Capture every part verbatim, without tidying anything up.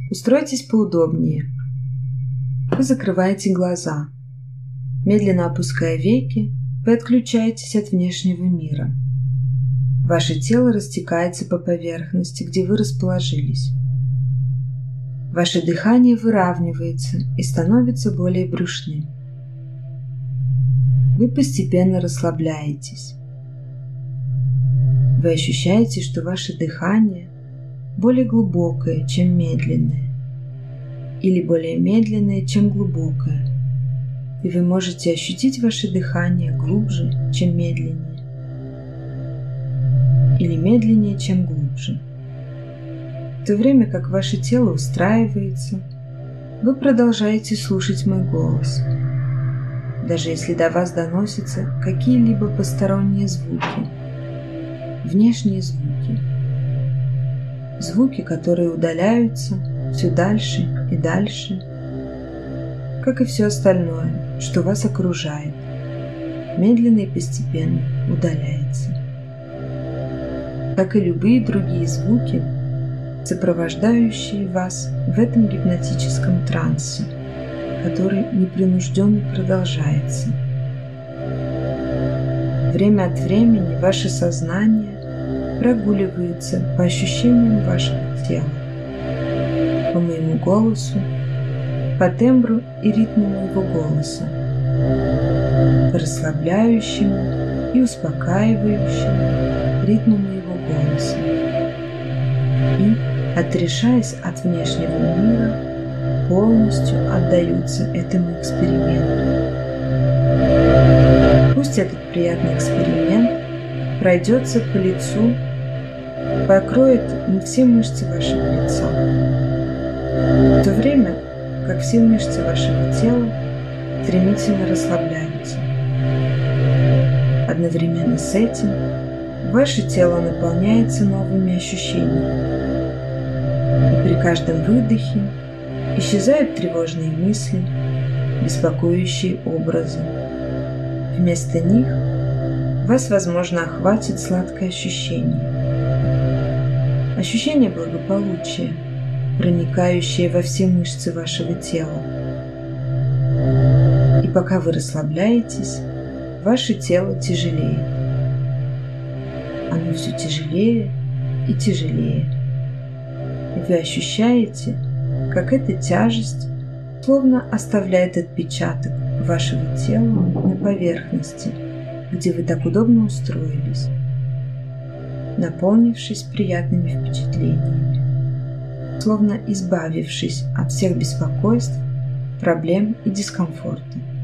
Устройтесь поудобнее. Вы закрываете глаза. Медленно опуская веки, вы отключаетесь от внешнего мира. Ваше тело растекается по поверхности, где вы расположились. Ваше дыхание выравнивается и становится более брюшным. Вы постепенно расслабляетесь. Вы ощущаете, что ваше дыхание более глубокое, чем медленное, или более медленное, чем глубокое, и вы можете ощутить ваше дыхание глубже, чем медленнее, или медленнее, чем глубже. В то время как ваше тело устраивается, вы продолжаете слушать мой голос, даже если до вас доносятся какие-либо посторонние звуки, внешние звуки, звуки, которые удаляются все дальше и дальше, как и все остальное, что вас окружает, медленно и постепенно удаляется. Как и любые другие звуки, сопровождающие вас в этом гипнотическом трансе, который непринужденно продолжается. Время от времени ваше сознание прогуливается по ощущениям вашего тела, по моему голосу, по тембру и ритму моего голоса, по расслабляющему и успокаивающему ритму моего голоса. И, отрешаясь от внешнего мира, полностью отдаются этому эксперименту. Пусть этот приятный эксперимент пройдется по лицу, покроет все мышцы вашего лица, в то время как все мышцы вашего тела стремительно расслабляются. Одновременно с этим ваше тело наполняется новыми ощущениями, и при каждом выдохе исчезают тревожные мысли, беспокоящие образы. Вместо них вас, возможно, охватит сладкое ощущение. Ощущение благополучия, проникающее во все мышцы вашего тела. И пока вы расслабляетесь, ваше тело тяжелеет. Оно все тяжелее и тяжелее. И вы ощущаете, как эта тяжесть словно оставляет отпечаток вашего тела на поверхности, где вы так удобно устроились, наполнившись приятными впечатлениями, словно избавившись от всех беспокойств, проблем и дискомфорта.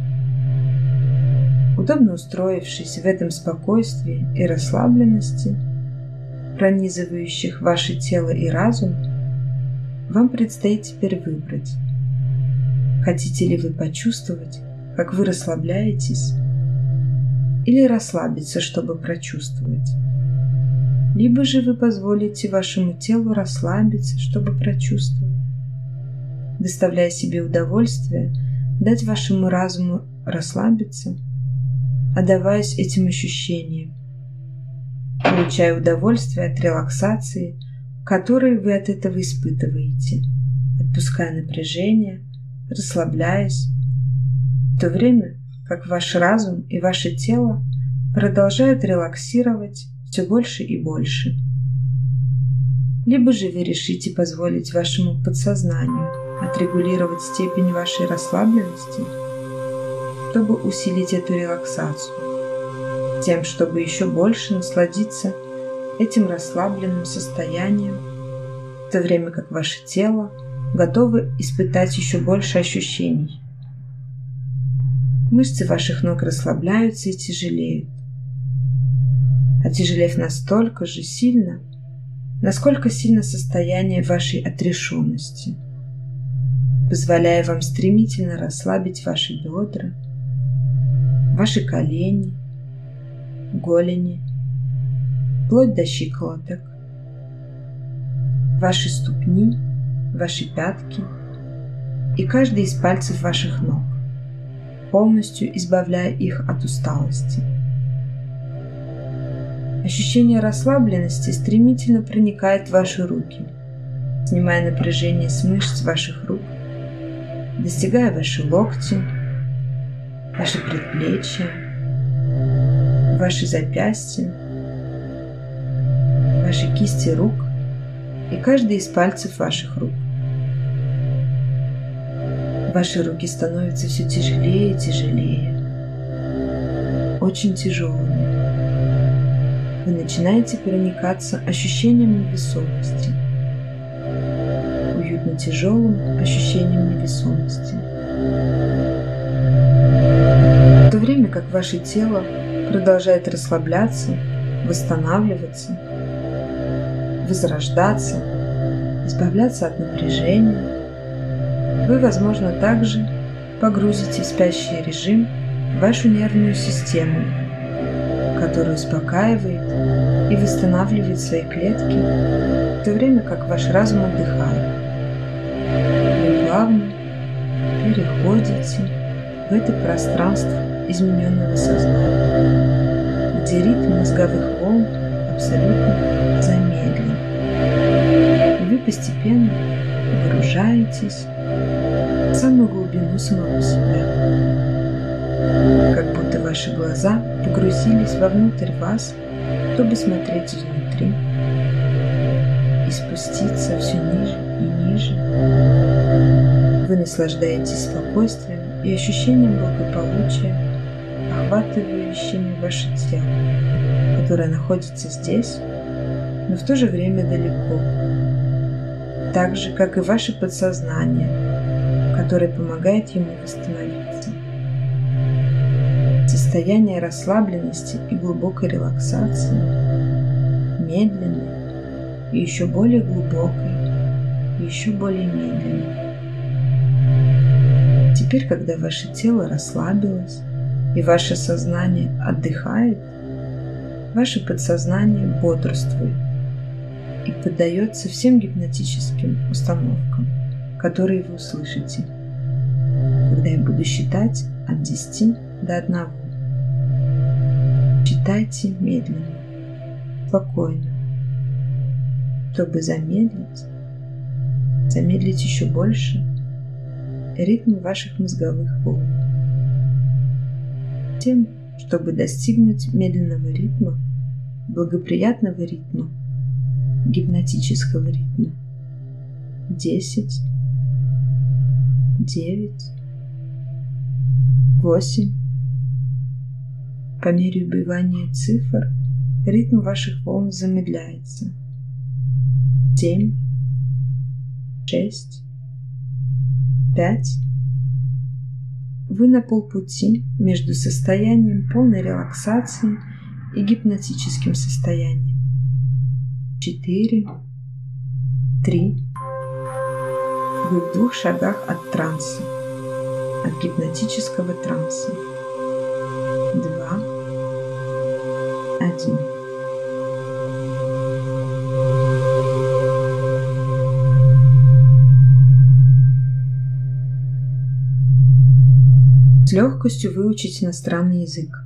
Удобно устроившись в этом спокойствии и расслабленности, пронизывающих ваше тело и разум, вам предстоит теперь выбрать, хотите ли вы почувствовать, как вы расслабляетесь, или расслабиться, чтобы прочувствовать. Либо же вы позволите вашему телу расслабиться, чтобы прочувствовать, доставляя себе удовольствие, дать вашему разуму расслабиться, отдаваясь этим ощущениям, получая удовольствие от релаксации, которую вы от этого испытываете, отпуская напряжение, расслабляясь, в то время как ваш разум и ваше тело продолжают релаксировать все больше и больше. Либо же вы решите позволить вашему подсознанию отрегулировать степень вашей расслабленности, чтобы усилить эту релаксацию, тем, чтобы еще больше насладиться этим расслабленным состоянием, в то время как ваше тело готово испытать еще больше ощущений. Мышцы ваших ног расслабляются и тяжелеют, отяжелев настолько же сильно, насколько сильно состояние вашей отрешенности, позволяя вам стремительно расслабить ваши бедра, ваши колени, голени, вплоть до щиколоток, ваши ступни, ваши пятки и каждый из пальцев ваших ног, полностью избавляя их от усталости. Ощущение расслабленности стремительно проникает в ваши руки, снимая напряжение с мышц ваших рук, достигая ваши локти, ваши предплечья, ваши запястья, ваши кисти рук и каждый из пальцев ваших рук. Ваши руки становятся все тяжелее и тяжелее, очень тяжелыми. Вы начинаете проникаться ощущением невесомости, уютно тяжелым ощущением невесомости. В то время как ваше тело продолжает расслабляться, восстанавливаться, возрождаться, избавляться от напряжения, вы, возможно, также погрузите в спящий режим вашу нервную систему, которая успокаивает и восстанавливает свои клетки, в то время как ваш разум отдыхает. Вы плавно переходите в это пространство измененного сознания, где ритм мозговых волн абсолютно замедлен. И вы постепенно погружаетесь в самую глубину самого себя, как будто ваши глаза погрузились вовнутрь вас, чтобы смотреть изнутри и спуститься все ниже и ниже. Вы наслаждаетесь спокойствием и ощущением благополучия, охватывающими ваше тело, которое находится здесь, но в то же время далеко, так же, как и ваше подсознание, которое помогает ему восстановиться. Состояние расслабленности и глубокой релаксации, медленной и еще более глубокой, и еще более медленной. Теперь, когда ваше тело расслабилось и ваше сознание отдыхает, ваше подсознание бодрствует и поддается всем гипнотическим установкам, которые вы услышите, когда я буду считать от десяти до одного. Считайте медленно, спокойно, чтобы замедлить, замедлить еще больше ритм ваших мозговых волн. Тем, чтобы достигнуть медленного ритма, благоприятного ритма, гипнотического ритма. Десять, девять, восемь. По мере убывания цифр ритм ваших волн замедляется. Семь, шесть, пять. Вы на полпути между состоянием полной релаксации и гипнотическим состоянием. Четыре, три. Вы в двух шагах от транса, от гипнотического транса. Два, один. С легкостью выучить иностранный язык.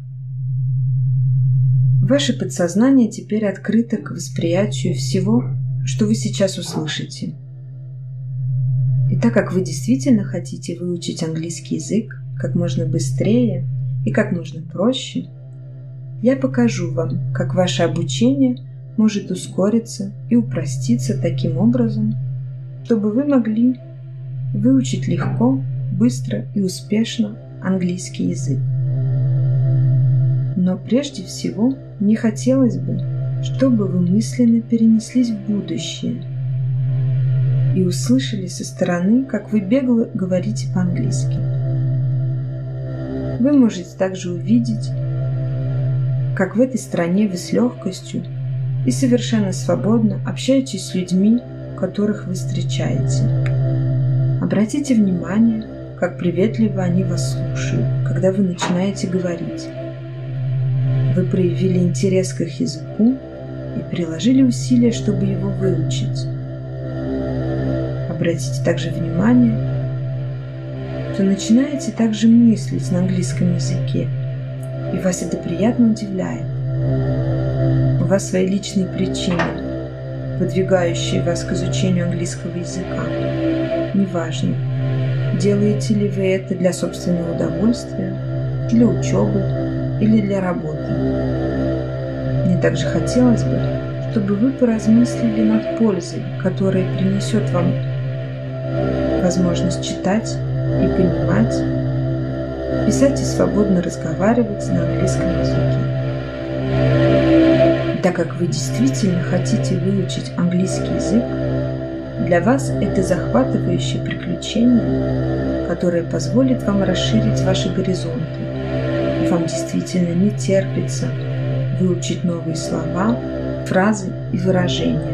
Ваше подсознание теперь открыто к восприятию всего, что вы сейчас услышите. И так как вы действительно хотите выучить английский язык как можно быстрее и как можно проще, я покажу вам, как ваше обучение может ускориться и упроститься таким образом, чтобы вы могли выучить легко, быстро и успешно английский язык. Но прежде всего мне хотелось бы, чтобы вы мысленно перенеслись в будущее и услышали со стороны, как вы бегло говорите по-английски. Вы можете также увидеть, как в этой стране вы с легкостью и совершенно свободно общаетесь с людьми, которых вы встречаете. Обратите внимание, как приветливо они вас слушают, когда вы начинаете говорить. Вы проявили интерес к их языку и приложили усилия, чтобы его выучить. Обратите также внимание, что начинаете также мыслить на английском языке, и вас это приятно удивляет. У вас свои личные причины, подвигающие вас к изучению английского языка. Неважно, делаете ли вы это для собственного удовольствия, для учебы или для работы. Мне также хотелось бы, чтобы вы поразмыслили над пользой, которая принесет вам возможность читать и понимать, писать и свободно разговаривать на английском языке. Так как вы действительно хотите выучить английский язык, для вас это захватывающее приключение, которое позволит вам расширить ваши горизонты, и вам действительно не терпится выучить новые слова, фразы и выражения.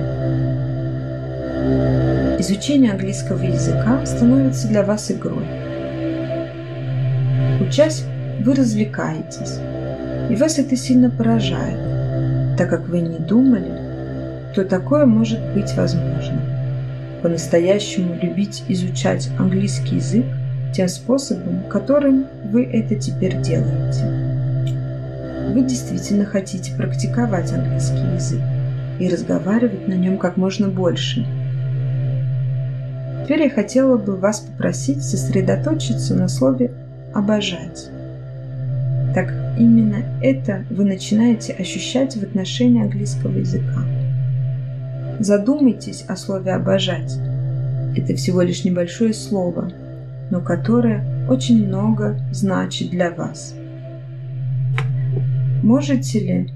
Изучение английского языка становится для вас игрой. Учась, вы развлекаетесь, и вас это сильно поражает, так как вы не думали, что такое может быть возможно. По-настоящему любить изучать английский язык тем способом, которым вы это теперь делаете. Вы действительно хотите практиковать английский язык и разговаривать на нем как можно больше. Теперь я хотела бы вас попросить сосредоточиться на слове «обожать». Так именно это вы начинаете ощущать в отношении английского языка. Задумайтесь о слове «обожать». Это всего лишь небольшое слово, но которое очень много значит для вас. Можете ли,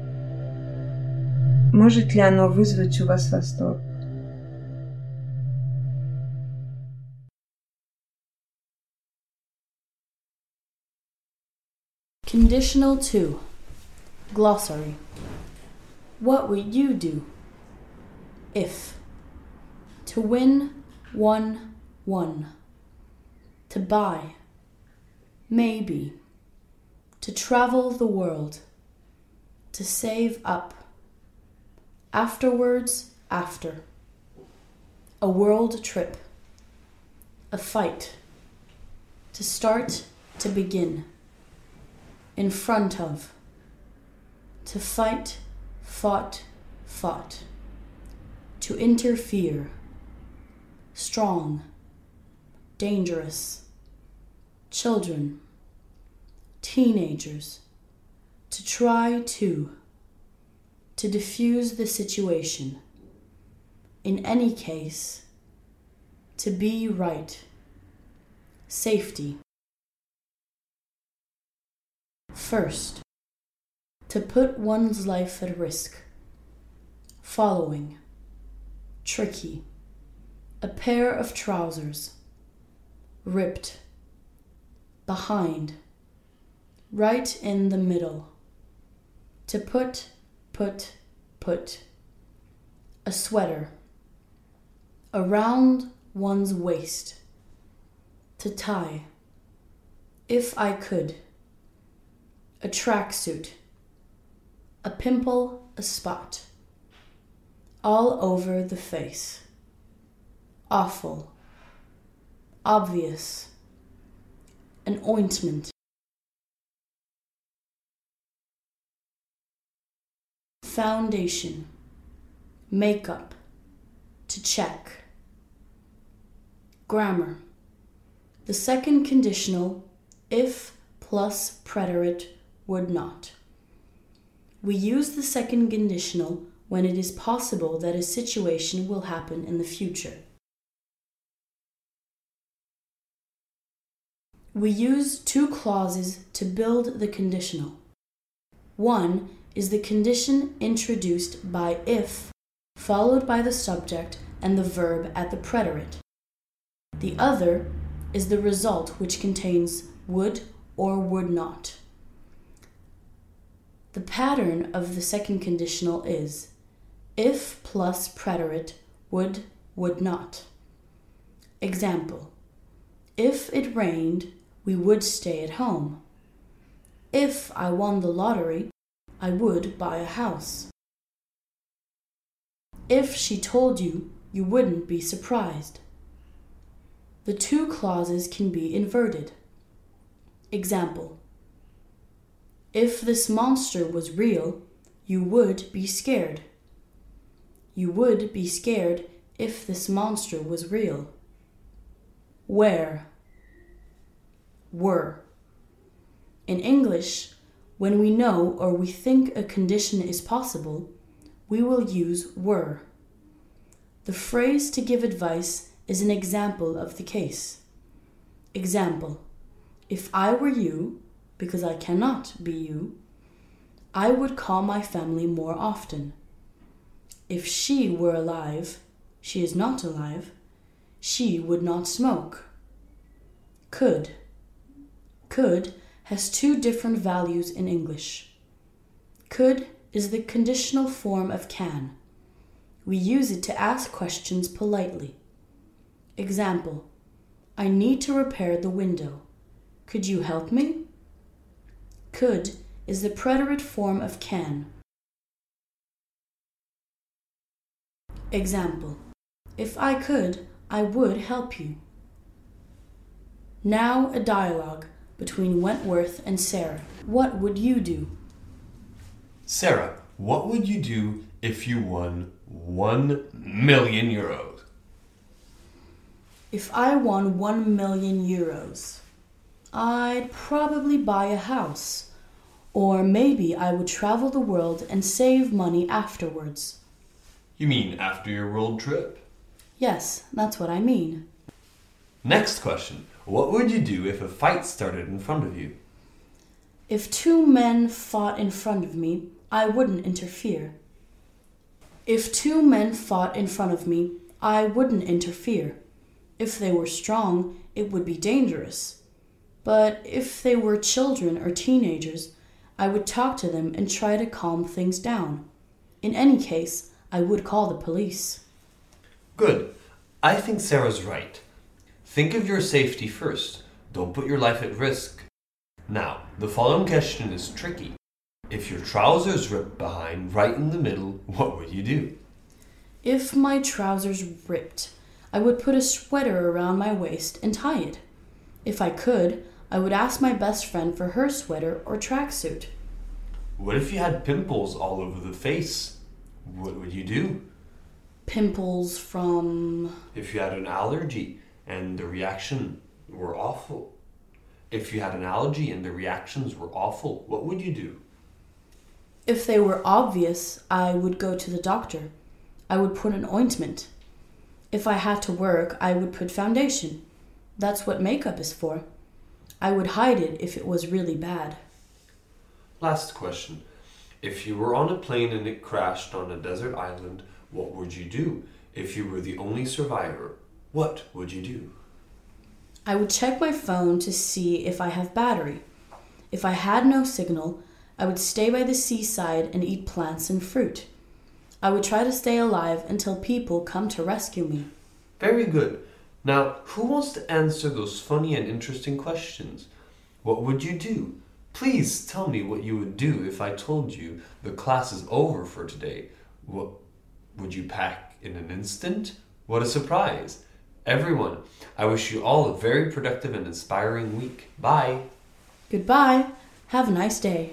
может ли оно вызвать у вас восторг? Conditional two. Glossary. What would you do if? To win, one, one. To buy, maybe. To travel the world. To save up. Afterwards, after. A world trip. A fight. To start, to begin. In front of. To fight, fought, fought. To interfere. Strong. Dangerous. Children. Teenagers. To try to. To diffuse the situation. In any case. To be right. Safety. First. To put one's life at risk. Following. Tricky. A pair of trousers. Ripped. Behind. Right in the middle. To put, put, put. A sweater. Around one's waist. To tie. If I could. A tracksuit. A pimple, a spot. All over the face. Awful. Obvious. An ointment. Foundation. Makeup. To check. Grammar. The second conditional, if plus preterite, would not. We use the second conditional when it is possible that a situation will happen in the future. We use two clauses to build the conditional. One is the condition introduced by if, followed by the subject and the verb at the preterite. The other is the result, which contains would or would not. The pattern of the second conditional is if plus preterite would, would not. Example: if it rained, we would stay at home. If I won the lottery, I would buy a house. If she told you, you wouldn't be surprised. The two clauses can be inverted. Example: if this monster was real, you would be scared. You would be scared if this monster was real. Where? Were. In English, when we know or we think a condition is possible, we will use were. The phrase to give advice is an example of the case. Example: if I were you, because I cannot be you, I would call my family more often. If she were alive, she is not alive, she would not smoke. Could. Could has two different values in English. Could is the conditional form of can. We use it to ask questions politely. Example: I need to repair the window. Could you help me? Could is the preterite form of can. Example: if I could, I would help you. Now a dialogue between Wentworth and Sarah. What would you do? Sarah, what would you do if you won one million euros? If I won one million euros, I'd probably buy a house. Or maybe I would travel the world and save money afterwards. You mean after your world trip? Yes, that's what I mean. Next question. What would you do if a fight started in front of you? If two men fought in front of me, I wouldn't interfere. If two men fought in front of me, I wouldn't interfere. If they were strong, it would be dangerous. But if they were children or teenagers, I would talk to them and try to calm things down. In any case, I would call the police. Good. I think Sarah's right. Think of your safety first. Don't put your life at risk. Now, the following question is tricky. If your trousers ripped behind right in the middle, what would you do? If my trousers ripped, I would put a sweater around my waist and tie it. If I could, I would ask my best friend for her sweater or tracksuit. What if you had pimples all over the face? What would you do? Pimples from... If you had an allergy and the reaction were awful. If you had an allergy and the reactions were awful, what would you do? If they were obvious, I would go to the doctor. I would put an ointment. If I had to work, I would put foundation. That's what makeup is for. I would hide it if it was really bad. Last question. If you were on a plane and it crashed on a desert island, what would you do? If you were the only survivor, what would you do? I would check my phone to see if I have battery. If I had no signal, I would stay by the seaside and eat plants and fruit. I would try to stay alive until people come to rescue me. Very good. Now, who wants to answer those funny and interesting questions? What would you do? Please tell me what you would do if I told you the class is over for today. What would you pack in an instant? What a surprise. Everyone, I wish you all a very productive and inspiring week. Bye. Goodbye. Have a nice day.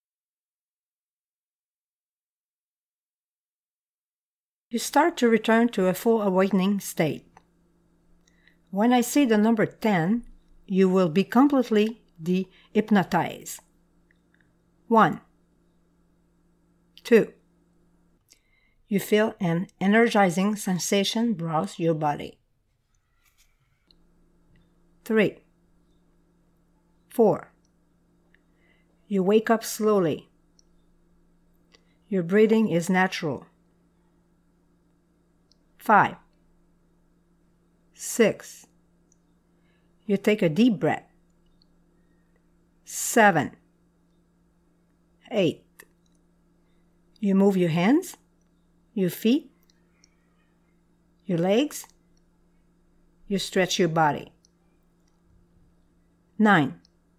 You start to return to a full awakening state. When I say the number ten, you will be completely de-hypnotized. One. Two. You feel an energizing sensation browse your body. Three. Four. You wake up slowly. Your breathing is natural. Five. Six. You take a deep breath. Seven. Eight. You move your hands, your feet, your legs. You stretch your body. Nine.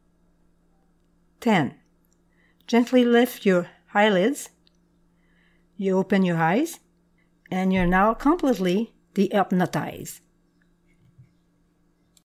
Ten. Gently lift your eyelids. You open your eyes, and you're now completely de-hypnotized.